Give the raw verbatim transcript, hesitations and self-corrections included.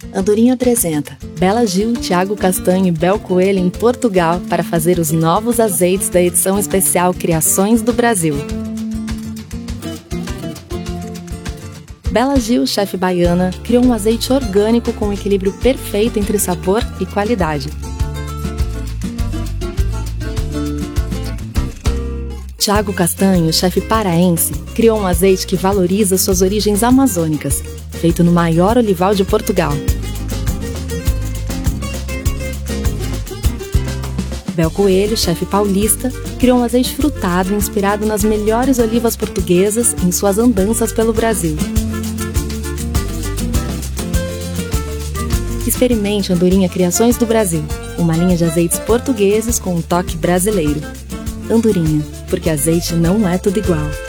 Andorinha apresenta Bela Gil, Thiago Castanho e Bel Coelho em Portugal para fazer os novos azeites da edição especial Criações do Brasil. Bela Gil, chefe baiana, criou um azeite orgânico com um equilíbrio perfeito entre sabor e qualidade. Thiago Castanho, chefe paraense, criou um azeite que valoriza suas origens amazônicas, feito no maior olival de Portugal. Bel Coelho, chefe paulista, criou um azeite frutado inspirado nas melhores olivas portuguesas em suas andanças pelo Brasil. Experimente Andorinha Criações do Brasil, uma linha de azeites portugueses com um toque brasileiro. Andorinha, porque azeite não é tudo igual.